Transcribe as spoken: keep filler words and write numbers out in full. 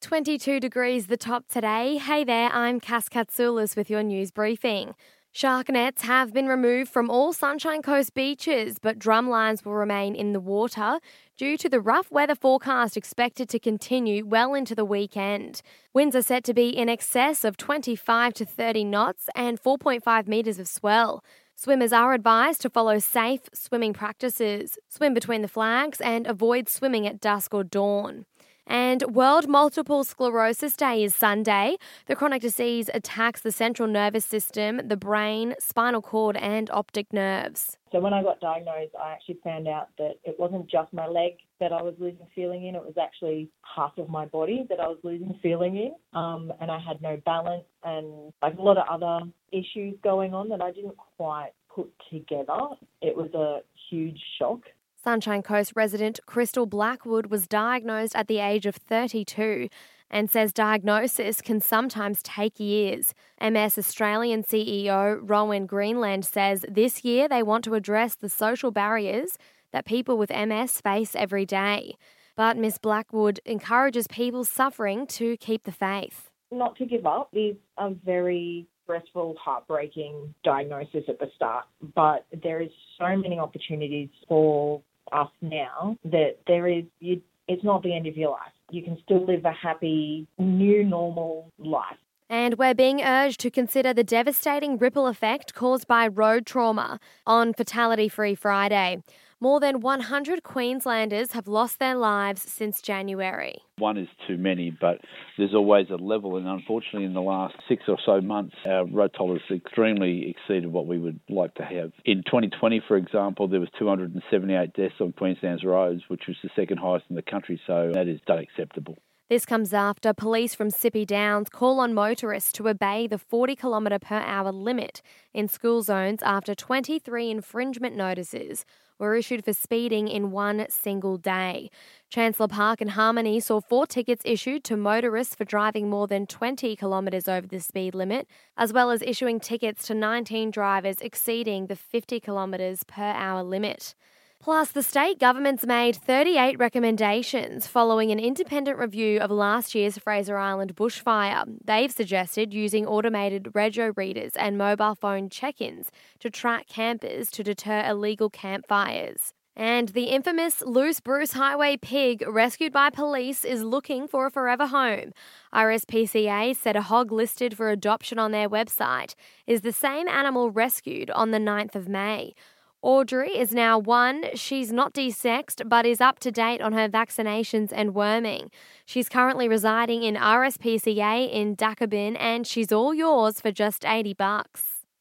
twenty-two degrees the top today. Hey there, I'm Cass Katsoulis with your news briefing. Shark nets have been removed from all Sunshine Coast beaches, but drum lines will remain in the water due to the rough weather forecast expected to continue well into the weekend. Winds are set to be in excess of twenty-five to thirty knots and four point five metres of swell. Swimmers are advised to follow safe swimming practices, swim between the flags and avoid swimming at dusk or dawn. And World Multiple Sclerosis Day is Sunday. The chronic disease attacks the central nervous system, the brain, spinal cord and optic nerves. So when I got diagnosed, I actually found out that it wasn't just my leg that I was losing feeling in, it was actually half of my body that I was losing feeling in. Um, and I had no balance and like a lot of other issues going on that I didn't quite put together. It was a huge shock. Sunshine Coast resident Crystal Blackwood was diagnosed at the age of thirty-two and says diagnosis can sometimes take years. M S Australian C E O Rowan Greenland says this year they want to address the social barriers that people with M S face every day. But Miss Blackwood encourages people suffering to keep the faith. Not to give up. These are very stressful, heartbreaking diagnosis at the start, but there is so many opportunities for us now that there is, you, it's not the end of your life. You can still live a happy, new normal life. And we're being urged to consider the devastating ripple effect caused by road trauma on Fatality Free Friday. More than one hundred Queenslanders have lost their lives since January. One is too many, but there's always a level, and unfortunately in the last six or so months, our road toll has extremely exceeded what we would like to have. In twenty twenty, for example, there was two hundred seventy-eight deaths on Queensland's roads, which was the second highest in the country, so that is unacceptable. This comes after police from Sippy Downs call on motorists to obey the forty kilometre per hour limit in school zones after twenty-three infringement notices were issued for speeding in one single day. Chancellor Park and Harmony saw four tickets issued to motorists for driving more than twenty kilometres over the speed limit, as well as issuing tickets to nineteen drivers exceeding the fifty kilometres per hour limit. Plus, the state government's made thirty-eight recommendations following an independent review of last year's Fraser Island bushfire. They've suggested using automated rego readers and mobile phone check-ins to track campers to deter illegal campfires. And the infamous Loose Bruce Highway pig rescued by police is looking for a forever home. R S P C A said a hog listed for adoption on their website is the same animal rescued on the ninth of May. Audrey is now one. She's not desexed, but is up to date on her vaccinations and worming. She's currently residing in R S P C A in Dakabin, and she's all yours for just eighty bucks.